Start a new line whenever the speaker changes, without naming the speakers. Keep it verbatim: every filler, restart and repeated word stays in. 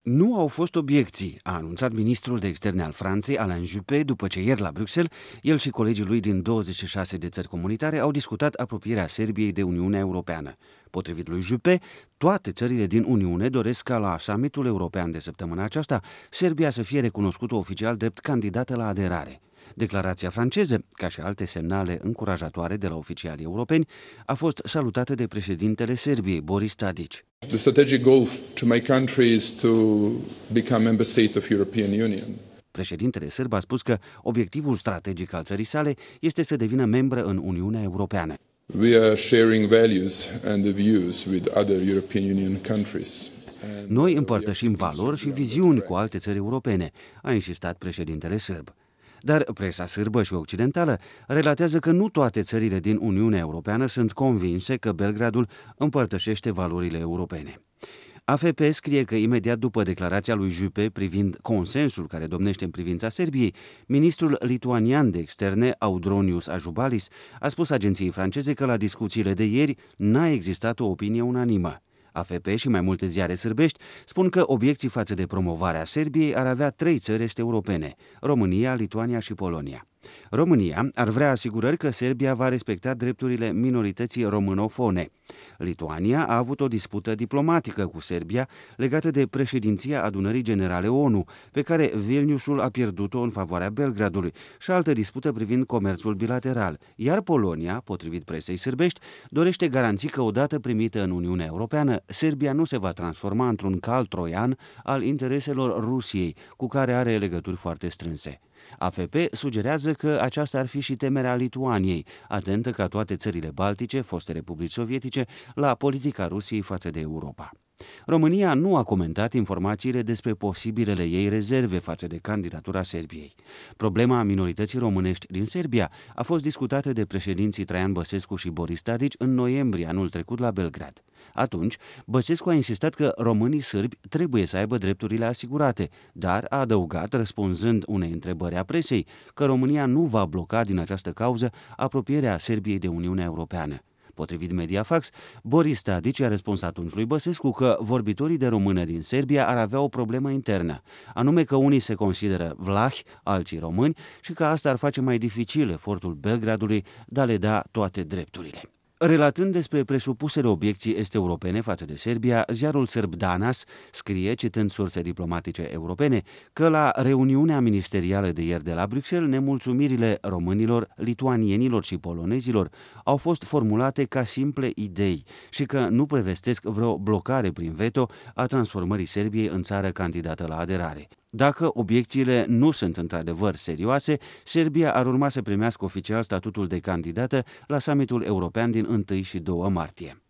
Nu au fost obiecții, a anunțat ministrul de externe al Franței, Alain Juppé, după ce ieri la Bruxelles, el și colegii lui din douăzeci și șase de țări comunitare au discutat apropierea Serbiei de Uniunea Europeană. Potrivit lui Juppé, toate țările din Uniune doresc ca la summitul european de săptămâna aceasta, Serbia să fie recunoscută oficial drept candidată la aderare. Declarația franceză, ca și alte semnale încurajatoare de la oficialii europeni, a fost salutată de președintele Serbiei, Boris Tadic.
The strategic goal to my country is to become member state of European Union.
Președintele sârb a spus că obiectivul strategic al țării sale este să devină membră în Uniunea Europeană.
We are sharing values and the views with other European Union countries.
Noi împărtășim valori și viziuni cu alte țări europene, a insistat președintele sârb. Dar presa sârbă și occidentală relatează că nu toate țările din Uniunea Europeană sunt convinse că Belgradul împărtășește valorile europene. A F P scrie că imediat după declarația lui Juppé privind consensul care domnește în privința Serbiei, ministrul lituanian de externe, Audronius Ažubalis, a spus agenției franceze că la discuțiile de ieri n-a existat o opinie unanimă. A F P și mai multe ziare sârbești spun că obiecții față de promovarea Serbiei ar avea trei țări est europene: România, Lituania și Polonia. România ar vrea asigurări că Serbia va respecta drepturile minorității românofone. Lituania a avut o dispută diplomatică cu Serbia legată de președinția Adunării Generale O N U, pe care Vilniusul a pierdut-o în favoarea Belgradului, și altă dispută privind comerțul bilateral. Iar Polonia, potrivit presei sârbești, dorește garanții că odată primită în Uniunea Europeană, Serbia nu se va transforma într-un cal troian al intereselor Rusiei, cu care are legături foarte strânse. A F P sugerează că aceasta ar fi și temerea Lituaniei, atentă ca toate țările baltice, foste republici sovietice, la politica Rusiei față de Europa. România nu a comentat informațiile despre posibilele ei rezerve față de candidatura Serbiei. Problema minorității românești din Serbia a fost discutată de președinții Traian Băsescu și Boris Tadic în noiembrie anul trecut la Belgrad. Atunci, Băsescu a insistat că românii sârbi trebuie să aibă drepturile asigurate, dar a adăugat, răspunzând unei întrebări a presei, că România nu va bloca din această cauză apropierea Serbiei de Uniunea Europeană. Potrivit Mediafax, Boris Tadic a răspuns atunci lui Băsescu că vorbitorii de română din Serbia ar avea o problemă internă, anume că unii se consideră vlahi, alții români, și că asta ar face mai dificil efortul Belgradului de a le da toate drepturile. Relatând despre presupusele obiecții est-europene față de Serbia, ziarul sârb Danas scrie, citând surse diplomatice europene, că la reuniunea ministerială de ieri de la Bruxelles, nemulțumirile românilor, lituanienilor și polonezilor au fost formulate ca simple idei și că nu prevestesc vreo blocare prin veto a transformării Serbiei în țară candidată la aderare. Dacă obiecțiile nu sunt într-adevăr serioase, Serbia ar urma să primească oficial statutul de candidată la summitul european din întâi și doi martie.